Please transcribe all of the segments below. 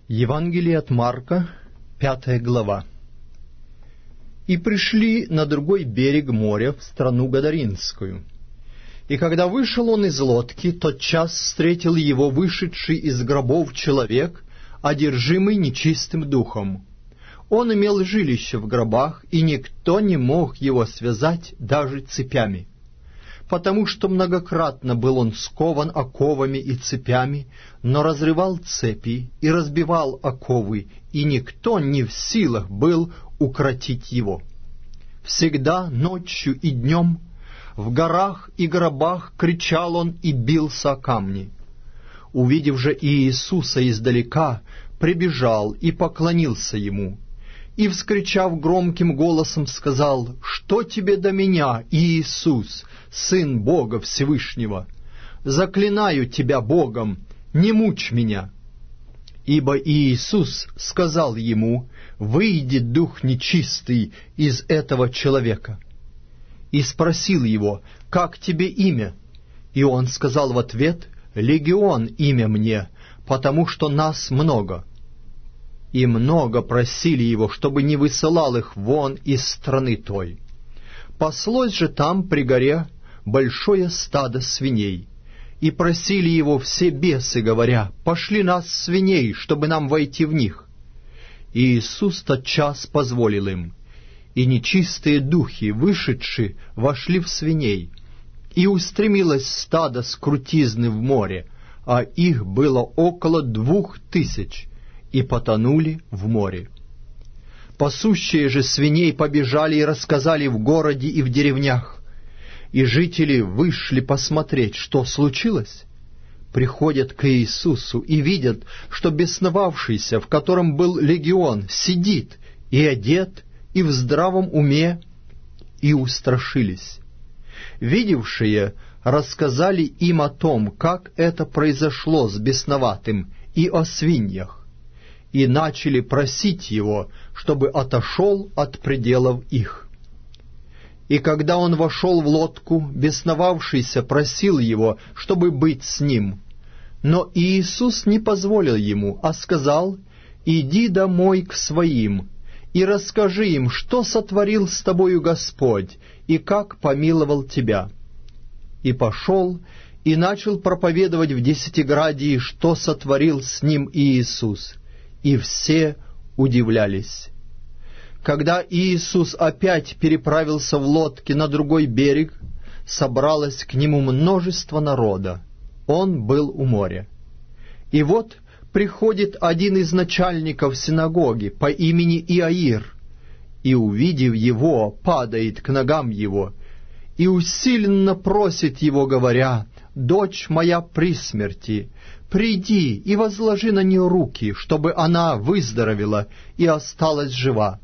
Евангелие от Марка, 5 глава. «И пришли на другой берег моря, в страну Гадаринскую. И когда вышел он из лодки, тотчас встретил его вышедший из гробов человек, одержимый нечистым духом. Он имел жилище в гробах, и никто не мог его связать даже цепями, потому что многократно был он скован оковами и цепями, но разрывал цепи и разбивал оковы, и никто не в силах был укротить его. Всегда ночью и днем в горах и гробах кричал он и бился о камни. Увидев же Иисуса издалека, прибежал и поклонился ему, и, вскричав громким голосом, сказал: «Что тебе до меня, Иисус, Сын Бога Всевышнего? Заклинаю тебя Богом, не мучь меня». Ибо Иисус сказал ему: «Выйди, дух нечистый, из этого человека». И спросил его: «Как тебе имя?» И он сказал в ответ: «Легион имя мне, потому что нас много». И много просили его, чтобы не высылал их вон из страны той. Паслось же там при горе большое стадо свиней, и просили его все бесы, говоря: «Пошли нас свиней, чтобы нам войти в них». И Иисус тотчас позволил им, и нечистые духи, вышедши, вошли в свиней, и устремилось стадо с крутизны в море, а их было около 2000, и потонули в море. Пасущие же свиней побежали и рассказали в городе и в деревнях, и жители вышли посмотреть, что случилось. Приходят к Иисусу и видят, что бесновавшийся, в котором был легион, сидит и одет, и в здравом уме, и устрашились. Видевшие рассказали им о том, как это произошло с бесноватым, и о свиньях, и начали просить его, чтобы отошел от пределов их. И когда он вошел в лодку, бесновавшийся просил его, чтобы быть с ним. Но Иисус не позволил ему, а сказал: «Иди домой к своим, и расскажи им, что сотворил с тобою Господь, и как помиловал тебя». И пошел, и начал проповедовать в Десятиградии, что сотворил с ним Иисус. И все удивлялись. Когда Иисус опять переправился в лодке на другой берег, собралось к нему множество народа. Он был у моря. И вот приходит один из начальников синагоги по имени Иаир, и, увидев его, падает к ногам его, и усиленно просит его, говоря: «Дочь моя при смерти, приди и возложи на нее руки, чтобы она выздоровела и осталась жива».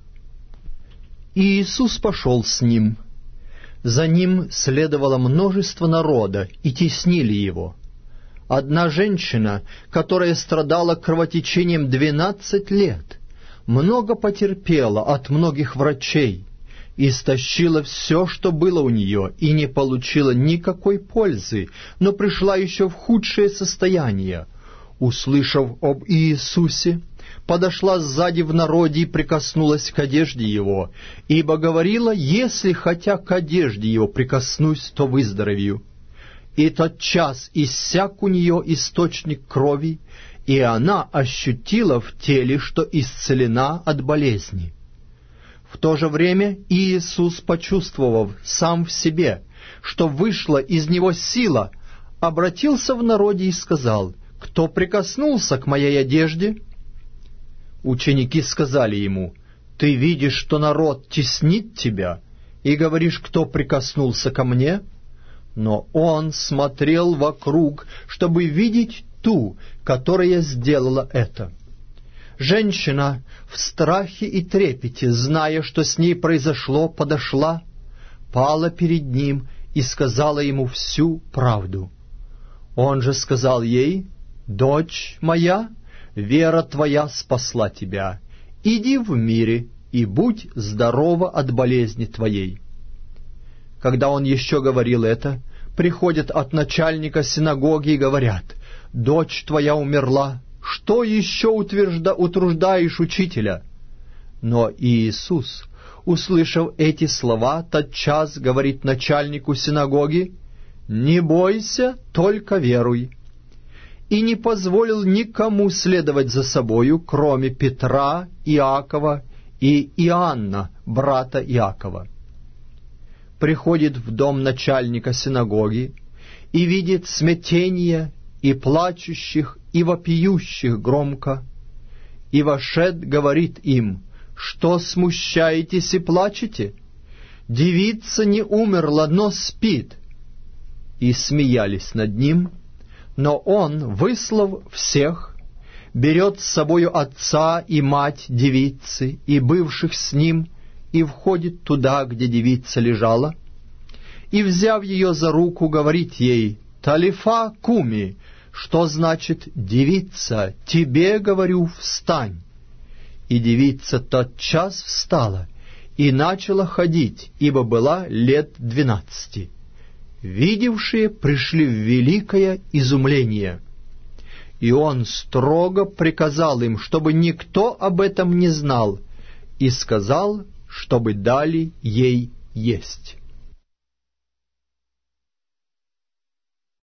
И Иисус пошел с ним. За ним следовало множество народа, и теснили его. Одна женщина, которая страдала кровотечением 12 лет, много потерпела от многих врачей, истощила все, что было у нее, и не получила никакой пользы, но пришла еще в худшее состояние. Услышав об Иисусе, подошла сзади в народе и прикоснулась к одежде его, ибо говорила: «Если хотя к одежде его прикоснусь, то выздоровею». И тотчас иссяк у нее источник крови, и она ощутила в теле, что исцелена от болезни. В то же время Иисус, почувствовав сам в себе, что вышла из него сила, обратился в народе и сказал: «Кто прикоснулся к моей одежде?» Ученики сказали ему: «Ты видишь, что народ теснит тебя, и говоришь: кто прикоснулся ко мне?» Но он смотрел вокруг, чтобы видеть ту, которая сделала это. Женщина в страхе и трепете, зная, что с ней произошло, подошла, пала перед ним и сказала ему всю правду. Он же сказал ей: «Дочь моя, вера твоя спасла тебя. Иди в мире и будь здорова от болезни твоей». Когда он еще говорил это, приходят от начальника синагоги и говорят: «Дочь твоя умерла, что еще утруждаешь учителя?» Но Иисус, услышав эти слова, тотчас говорит начальнику синагоги: «Не бойся, только веруй». И не позволил никому следовать за собою, кроме Петра, Иакова и Иоанна, брата Иакова. Приходит в дом начальника синагоги и видит смятение и плачущих, и вопиющих громко, и вошед говорит им: «Что смущаетесь и плачете? Девица не умерла, но спит». И смеялись над ним. Но он, выслав всех, берет с собою отца и мать девицы и бывших с ним, и входит туда, где девица лежала, и, взяв ее за руку, говорит ей: «Талифа куми», что значит: «Девица, тебе говорю, встань». И девица тотчас встала и начала ходить, ибо была лет 12. Видевшие пришли в великое изумление. И он строго приказал им, чтобы никто об этом не знал, и сказал, чтобы дали ей есть.